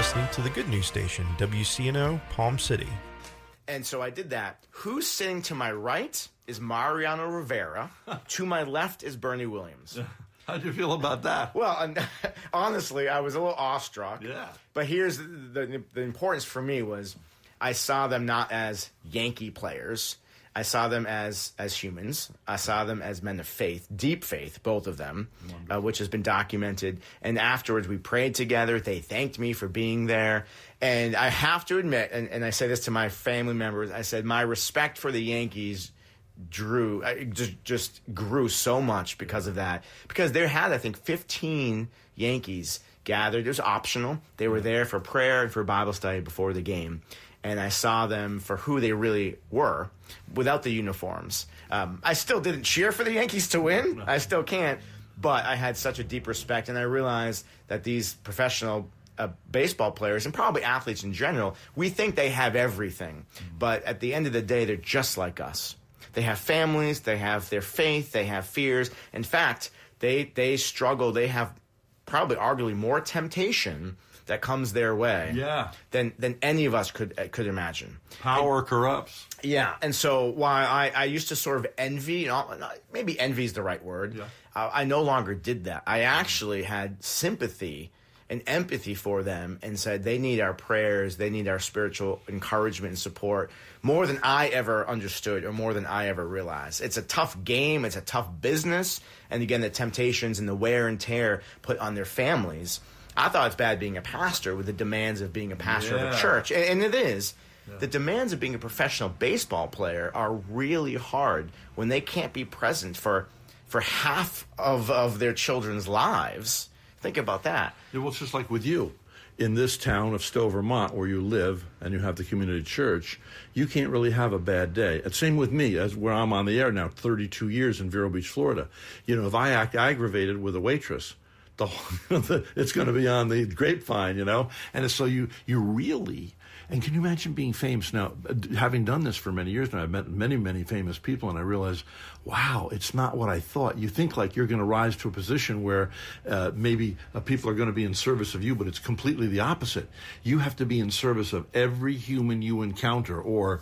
listening to the Good News Station, WCNO, Palm City. And so I did that. Who's sitting to my right is Mariano Rivera. To my left is Bernie Williams. How'd you feel about that? Well, honestly, I was a little awestruck. Yeah. But here's the importance for me was I saw them not as Yankee players. I saw them as humans. I saw them as men of faith, deep faith, both of them, which has been documented. And afterwards, we prayed together. They thanked me for being there. And I have to admit, and I say this to my family members, I said my respect for the Yankees just grew so much because of that. Because they had, I think, 15 Yankees gathered. It was optional. They were there for prayer and for Bible study before the game. And I saw them for who they really were without the uniforms. I still didn't cheer for the Yankees to win. I still can't. But I had such a deep respect, and I realized that these professional baseball players, and probably athletes in general, we think they have everything. But at the end of the day, they're just like us. They have families. They have their faith. They have fears. In fact, they struggle. They have probably arguably more temptation that comes their way than any of us could imagine. Power corrupts. Yeah, and so while I used to sort of envy, maybe envy is the right word, I no longer did that. I actually had sympathy and empathy for them and said they need our prayers, they need our spiritual encouragement and support more than I ever understood or more than I ever realized. It's a tough game, it's a tough business, and again, the temptations and the wear and tear put on their families. I thought it's bad being a pastor with the demands of being a pastor of a church, and it is. Yeah. The demands of being a professional baseball player are really hard when they can't be present for half of their children's lives. Think about that. Yeah, well, it's just like with you. In this town of Stowe, Vermont, where you live and you have the community church, you can't really have a bad day. And same with me, as where I'm on the air now, 32 years in Vero Beach, Florida. If I act aggravated with a waitress, it's going to be on the grapevine, And so you really, and can you imagine being famous now? Having done this for many years now, I've met many, many famous people, and I realize, wow, it's not what I thought. You think like you're going to rise to a position where maybe people are going to be in service of you, but it's completely the opposite. You have to be in service of every human you encounter, or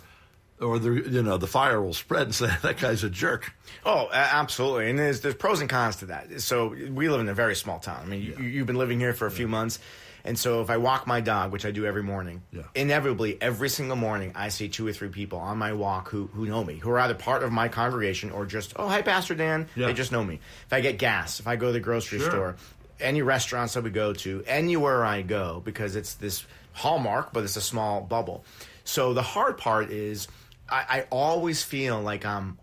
the fire will spread and say, that guy's a jerk. Oh, absolutely. And there's pros and cons to that. So we live in a very small town. I mean, you've been living here for a few months. And so if I walk my dog, which I do every morning, inevitably every single morning I see 2 or 3 people on my walk who know me, who are either part of my congregation or just, oh, hi, Pastor Dan. They just know me. If I get gas, if I go to the grocery store, any restaurants that we go to, anywhere I go, because it's this hallmark, but it's a small bubble. So the hard part is I always feel like I'm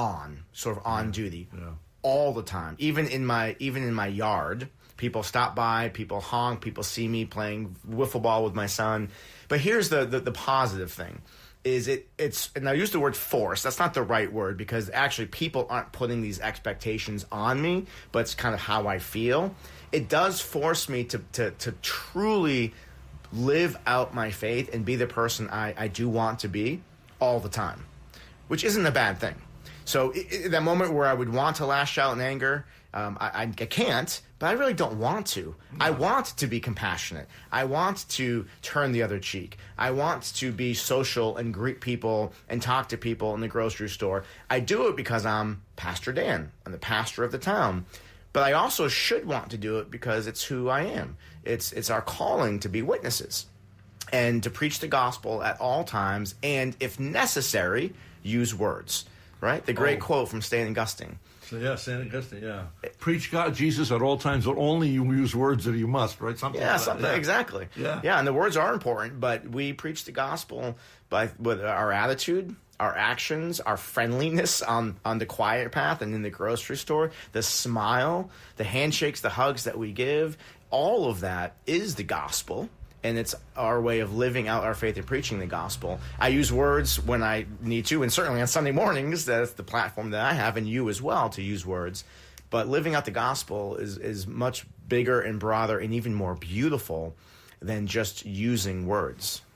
on duty all the time. Even in my yard, people stop by, people honk, people see me playing wiffle ball with my son. But here's the positive thing. It's and I use the word force. That's not the right word, because actually people aren't putting these expectations on me, but it's kind of how I feel. It does force me to truly live out my faith and be the person I do want to be all the time, which isn't a bad thing. So that moment where I would want to lash out in anger, I can't, but I really don't want to. No. I want to be compassionate. I want to turn the other cheek. I want to be social and greet people and talk to people in the grocery store. I do it because I'm Pastor Dan. I'm the pastor of the town. But I also should want to do it because it's who I am. It's our calling to be witnesses and to preach the gospel at all times, and if necessary, use words. Right? The great quote from St. Augustine. So, St. Augustine, Preach God, Jesus at all times, but only you use words if you must, right? Exactly. Yeah, and the words are important, but we preach the gospel with our attitude, our actions, our friendliness on the quiet path and in the grocery store, the smile, the handshakes, the hugs that we give. All of that is the gospel. And it's our way of living out our faith and preaching the gospel. I use words when I need to, and certainly on Sunday mornings, that's the platform that I have, and you as well, to use words. But living out the gospel is much bigger and broader and even more beautiful than just using words.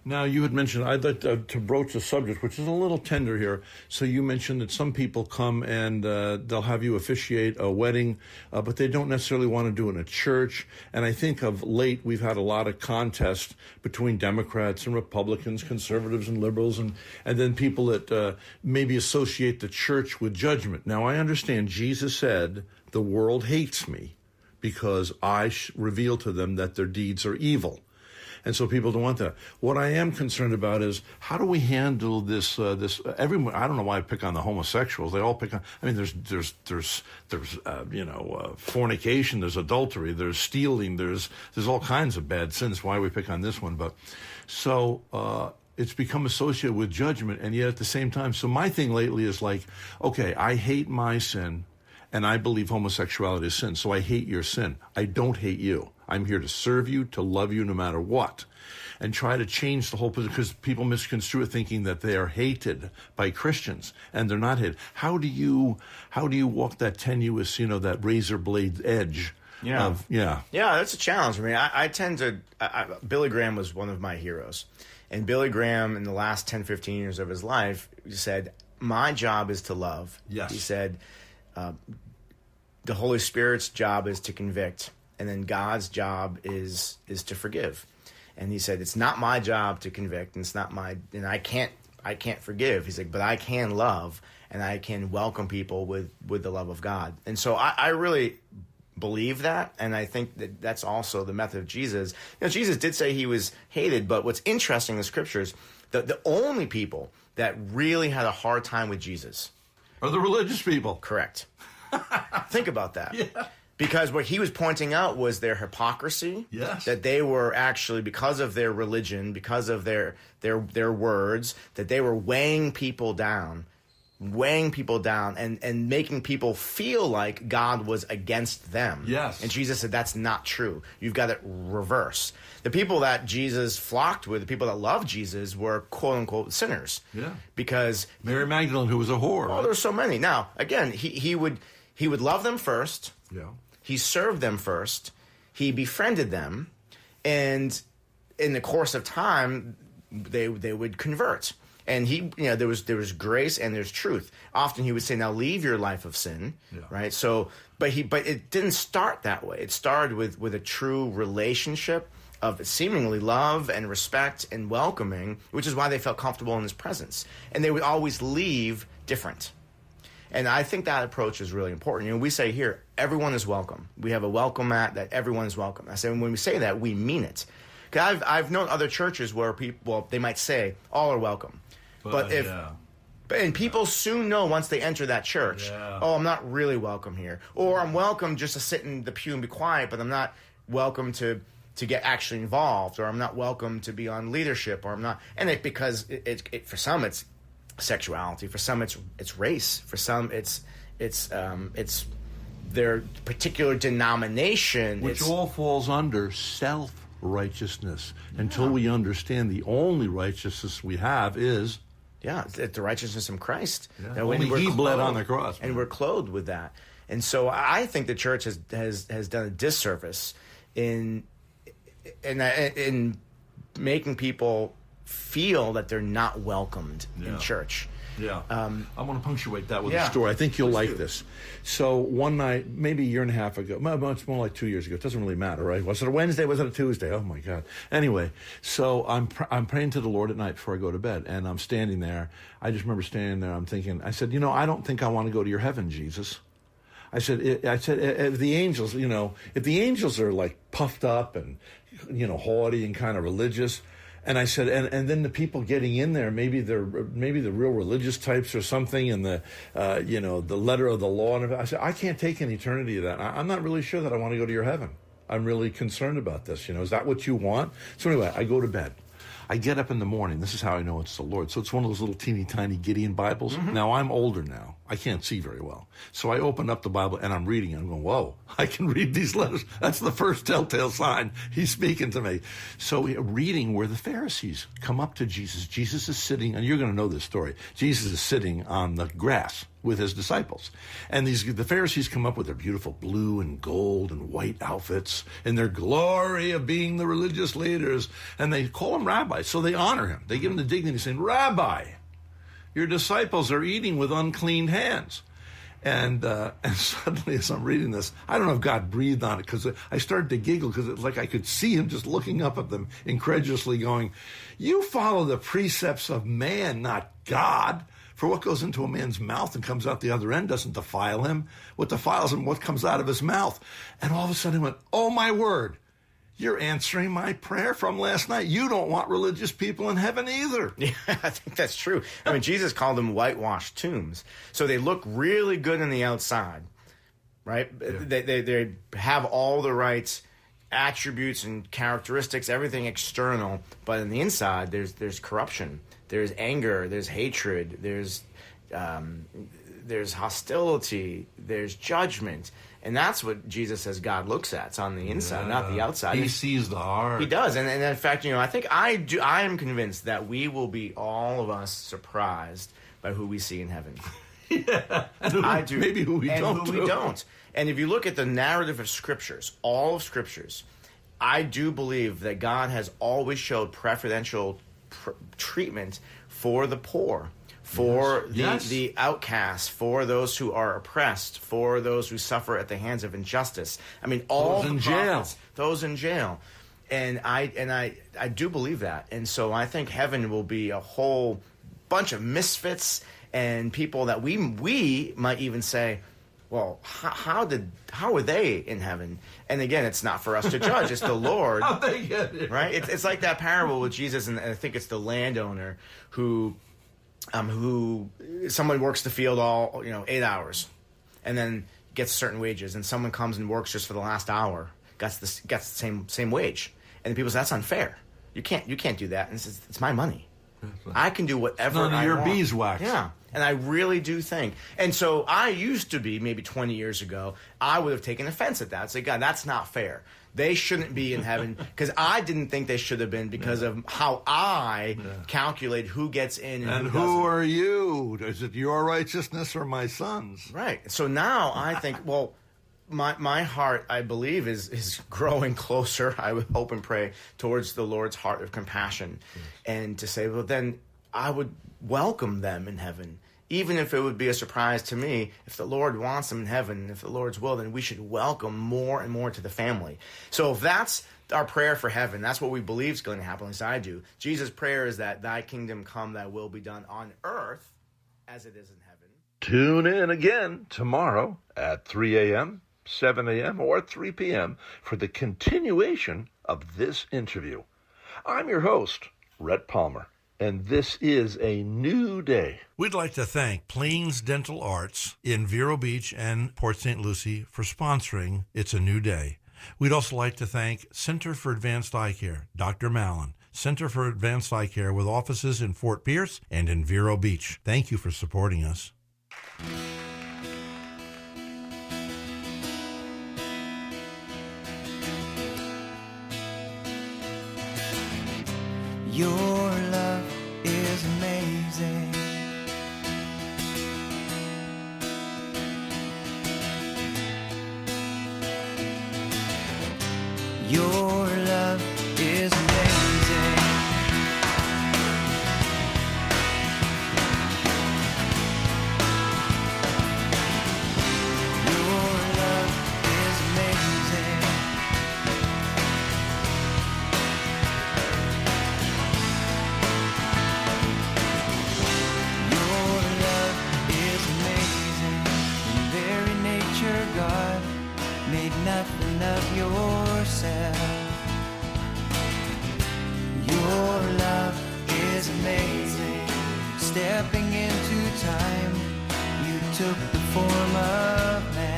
Now, you had mentioned, I'd like to broach a subject, which is a little tender here. So you mentioned that some people come and they'll have you officiate a wedding, but they don't necessarily want to do it in a church. And I think of late, we've had a lot of contest between Democrats and Republicans, conservatives and liberals, and then people that maybe associate the church with judgment. Now, I understand Jesus said, the world hates me because I reveal to them that their deeds are evil. And so people don't want that. What I am concerned about is how do we handle this? Everyone, I don't know why I pick on the homosexuals. They all pick on. I mean, there's fornication, there's adultery, there's stealing, there's all kinds of bad sins. Why we pick on this one? But so it's become associated with judgment, and yet at the same time. So my thing lately is like, okay, I hate my sin, and I believe homosexuality is sin. So I hate your sin. I don't hate you. I'm here to serve you, to love you no matter what, and try to change the whole position, because people misconstrue it thinking that they are hated by Christians, and they're not hated. How do you walk that tenuous, that razor blade edge? Yeah, that's a challenge. I mean, I tend to. Billy Graham was one of my heroes, and Billy Graham, in the last 10, 15 years of his life, said, "My job is to love." Yes, he said, "The Holy Spirit's job is to convict." And then God's job is to forgive. And he said, it's not my job to convict, and I can't forgive. He's like, but I can love, and I can welcome people with the love of God. And so I really believe that, and I think that that's also the method of Jesus. Jesus did say he was hated, but what's interesting in the scriptures, the only people that really had a hard time with Jesus are the religious people. Correct. Think about that. Yeah. Because what he was pointing out was their hypocrisy. Yes. That they were actually, because of their religion, because of their words, that they were weighing people down and making people feel like God was against them. Yes. And Jesus said, that's not true. You've got it reverse. The people that Jesus flocked with, the people that loved Jesus, were quote-unquote sinners. Yeah. Because Mary Magdalene, who was a whore. Oh, there's so many. Now, again, he would love them first. Yeah. He served them first. He befriended them, and in the course of time, they would convert. And there was grace and there's truth. Often he would say, "Now leave your life of sin," right? So, but it didn't start that way. It started with a true relationship of seemingly love and respect and welcoming, which is why they felt comfortable in his presence. And they would always leave different. And I think that approach is really important. We say here, everyone is welcome. We have a welcome mat that everyone is welcome. I say when we say that, we mean it. Because I've known other churches where people, they might say, all are welcome. And people soon know once they enter that church, oh, I'm not really welcome here. Or I'm welcome just to sit in the pew and be quiet, but I'm not welcome to get actually involved. Or I'm not welcome to be on leadership. Or I'm not. And because for some, it's sexuality, for some it's race, for some it's their particular denomination, which all falls under self-righteousness. Until we understand the only righteousness we have is the righteousness of Christ. That only he bled on the cross, and we're clothed with that. And so I think the church has done a disservice in making people feel that they're not welcomed in church. Yeah. I want to punctuate that with a story. I think you'll like this. So one night, maybe a year and a half ago, it's more like 2 years ago. It doesn't really matter, right? Was it a Wednesday? Was it a Tuesday? Oh, my God. Anyway, so I'm praying to the Lord at night before I go to bed, and I'm standing there. I just remember standing there. I'm thinking, I said, I don't think I want to go to your heaven, Jesus. I said, if the angels, if the angels are like puffed up and, haughty and kind of religious. And I said, and then the people getting in there, maybe the real religious types or something, and the letter of the law. And I said, I can't take an eternity of that. I'm not really sure that I want to go to your heaven. I'm really concerned about this. Is that what you want? So anyway, I go to bed. I get up in the morning. This is how I know it's the Lord. So it's one of those little teeny tiny Gideon Bibles. Mm-hmm. Now I'm older now. I can't see very well. So I open up the Bible and I'm reading it. I'm going, whoa, I can read these letters. That's the first telltale sign he's speaking to me. So reading where the Pharisees come up to Jesus. Jesus is sitting, and you're going to know this story. Jesus is sitting on the grass with his disciples. And the Pharisees come up with their beautiful blue and gold and white outfits and their glory of being the religious leaders. And they call him rabbi. So they honor him. They give him the dignity saying, Rabbi, your disciples are eating with unclean hands. And suddenly, as I'm reading this, I don't know if God breathed on it, because I started to giggle, because it's like I could see him just looking up at them incredulously going, you follow the precepts of man, not God. For what goes into a man's mouth and comes out the other end doesn't defile him. What defiles him, what comes out of his mouth. And all of a sudden I went, oh my word, you're answering my prayer from last night. You don't want religious people in heaven either. Yeah, I think that's true. I mean, Jesus called them whitewashed tombs. So they look really good on the outside, right? Yeah. They have all the right attributes and characteristics, everything external. But on the inside, there's corruption. There's anger. There's hatred. There's hostility. There's judgment. And that's what Jesus says God looks at. It's on the inside, not the outside. He sees the heart. He does. And in fact, I think I am convinced that we will be, all of us, surprised by who we see in heaven. Yeah. I do. Maybe who we don't. And if you look at the narrative of Scriptures, all of Scriptures, I do believe that God has always showed preferential treatment for the poor, for the outcasts, for those who are oppressed, for those who suffer at the hands of injustice. I mean, all those in jail. Those in jail. And I do believe that. And so I think heaven will be a whole bunch of misfits and people that we might even say, well, how were they in heaven? And again, it's not for us to judge. It's the Lord. How'd they get it? Right? It's like that parable with Jesus, and I think it's the landowner who someone works the field all 8 hours, and then gets certain wages, and someone comes and works just for the last hour, gets the same wage, and people say that's unfair. You can't do that, and it's my money. I can do whatever I want. None of your beeswax. Yeah. And I really do think. And so I used to be, maybe 20 years ago, I would have taken offense at that. I'd say, God, that's not fair. They shouldn't be in heaven, because I didn't think they should have been because of how I calculate who gets in and who are you? Is it your righteousness or my son's? Right. So now I think, well, my heart, I believe, is growing closer, I would hope and pray, towards the Lord's heart of compassion. And to say, well, then I would welcome them in heaven, even if it would be a surprise to me. If the Lord wants them in heaven, if the Lord's will, then we should welcome more and more to the family. So if that's our prayer for heaven, that's what we believe is going to happen, at least I do. Jesus' prayer is that thy kingdom come, thy will be done on earth as it is in heaven. Tune in again tomorrow at 3 a.m., 7 a.m., or 3 p.m. for the continuation of this interview. I'm your host, Rhett Palmer, and this is a new day. We'd like to thank Plains Dental Arts in Vero Beach and Port St. Lucie for sponsoring It's a New Day. We'd also like to thank Center for Advanced Eye Care, Dr. Mallon, Center for Advanced Eye Care with offices in Fort Pierce and in Vero Beach. Thank you for supporting us. Your love is amazing. Your love is amazing. Your love is amazing. Your love is amazing. In very nature, God made nothing of yourself. Your love is amazing. Stepping into time, you took the form of man.